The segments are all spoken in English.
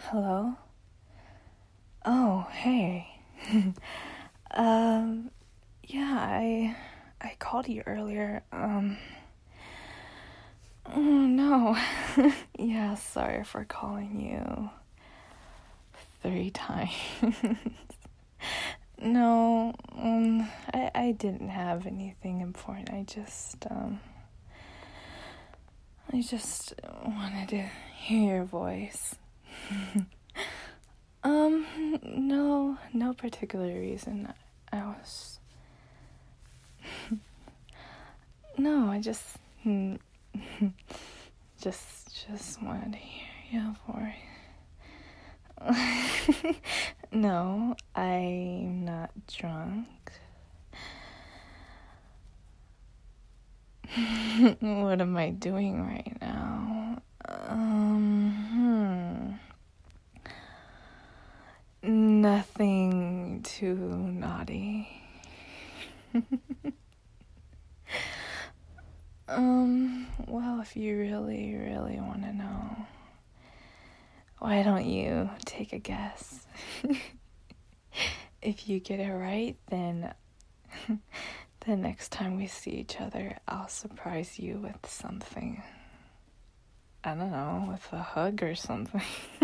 Hello? Oh, hey. um, yeah, I called you earlier. Oh no. Yeah, sorry for calling you 3 times. No, I didn't have anything important. I just wanted to hear your voice. No particular reason. I was... No, I just wanted to hear your voice. No, I'm not drunk. What am I doing right now? Nothing too naughty. Well, if you really, really want to know, why don't you take a guess? If you get it right, then the next time we see each other, I'll surprise you with something. I don't know, with a hug or something.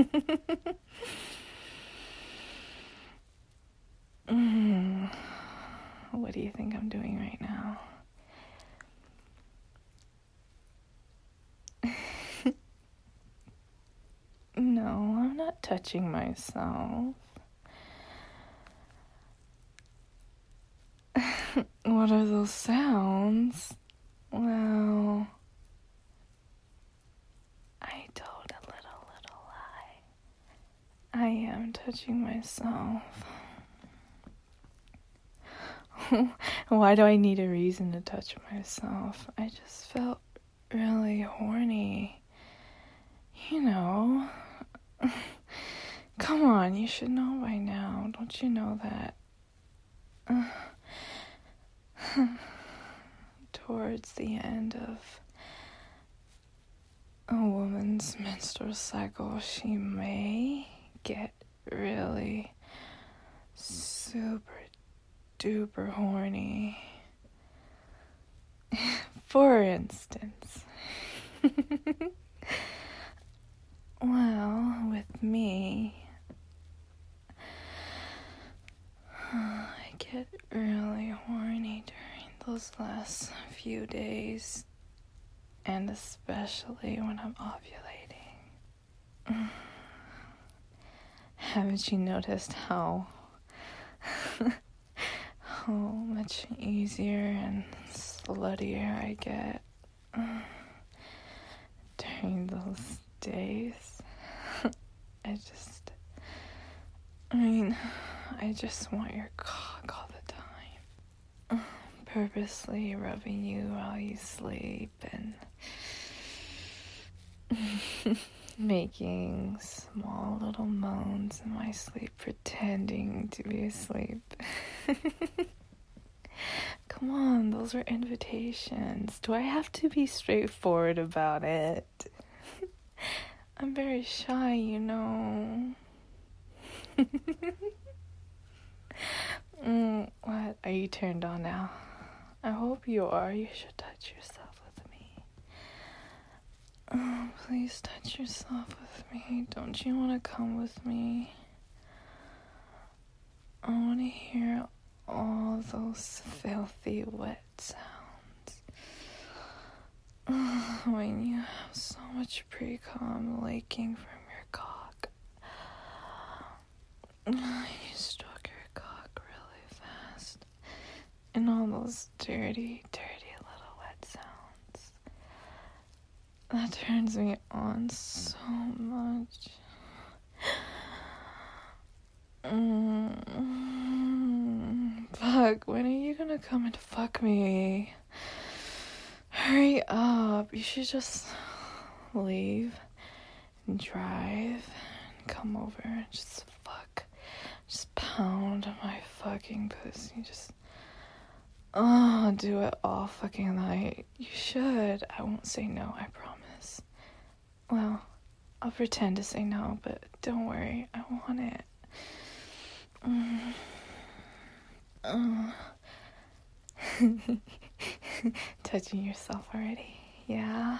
What do you think I'm doing right now? No, I'm not touching myself. What are those sounds? Well, I told a little lie. I am touching myself. Why do I need a reason to touch myself? I just felt really horny. You know. Come on, you should know by now. Don't you know that? Towards the end of a woman's menstrual cycle, she may get really super duper horny. For instance, well, with me, I get really horny during those last few days, and especially when I'm ovulating. Haven't you noticed how much easier and sluttier I get during those days? I just want your cock all the time. Purposely rubbing you while you sleep and making small little moans in my sleep, pretending to be asleep. Come on, those are invitations. Do I have to be straightforward about it? I'm very shy, you know. What? Are you turned on now? I hope you are. You should touch yourself with me. Oh, please touch yourself with me. Don't you want to come with me? I want to hear all those filthy wet sounds. When you have so much pre-cum leaking from your cock. You stroke your cock really fast. And all those dirty, dirty little wet sounds. That turns me on so much. Fuck, when are you gonna come and fuck me? Hurry up. You should just leave and drive and come over and just fuck. Just pound my fucking pussy. Just do it all fucking night. You should. I won't say no, I promise. Well, I'll pretend to say no, but don't worry, I want it. Touching yourself already? Yeah.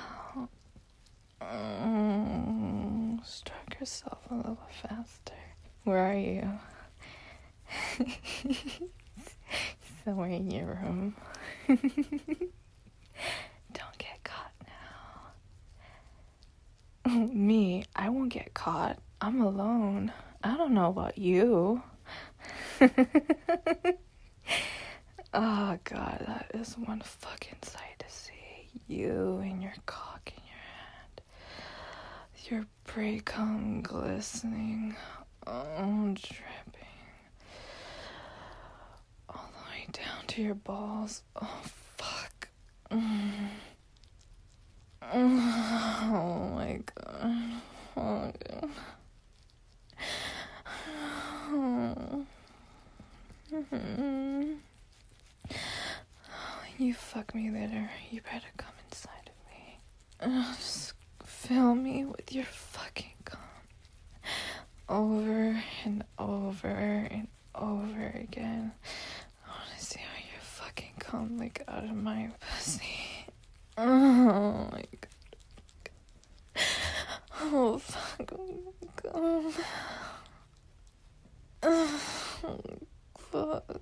Stroke yourself a little faster. Where are you? Somewhere in your room. Don't get caught now. Me, I won't get caught. I'm alone. I don't know about you. Oh God, that is one fucking sight to see. You and your cock in your hand. Your prey cum glistening. Oh, dripping. All the way down to your balls. Oh, fuck. Oh my God. Oh, God. You fuck me later. You better come inside of me. Just fill me with your fucking cum. Over and over and over again. I wanna see how your fucking cum lick out of my pussy. Oh my God. Oh fuck. Cum. Oh fuck.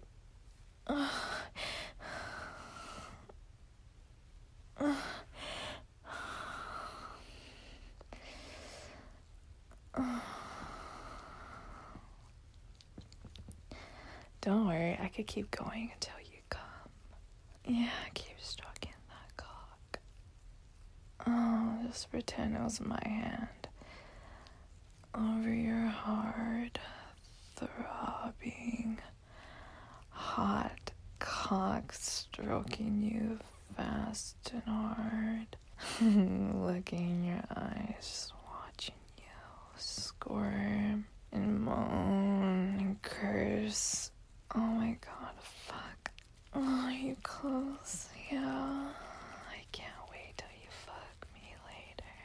Don't worry, I could keep going until you come. Yeah, keep stroking that cock. Oh, just pretend it was my hand. Over your hard, throbbing, hot cock stroking you fast and hard. Looking in your eyes, watching you squirm and moan and curse. Oh my God, fuck. Oh, are you close? Yeah. I can't wait till you fuck me later.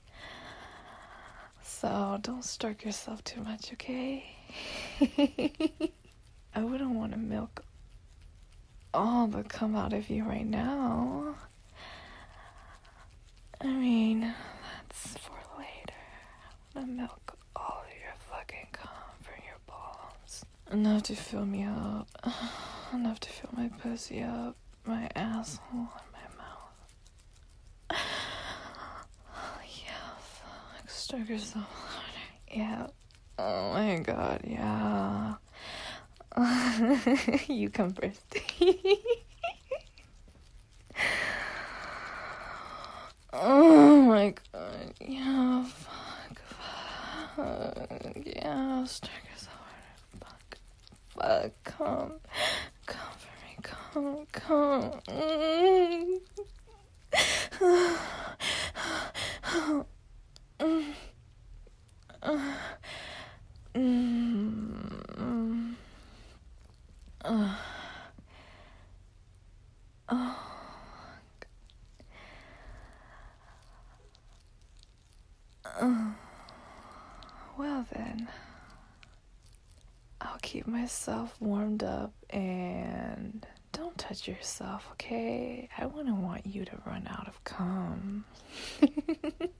So, don't stroke yourself too much, okay? I wouldn't want to milk all the cum out of you right now. I mean, that's for later. I'm gonna milk all of your fucking cum from your balls. Enough to fill me up. Enough to fill my pussy up, my asshole, and my mouth. Yeah, fuck. Stroke yourself harder. Yeah. Oh my God, yeah. You come first. Oh my God, yeah, fuck, yeah, stroke yourself harder, fuck, come for me, come, Well then, I'll keep myself warmed up and don't touch yourself, okay? I wouldn't want you to run out of cum.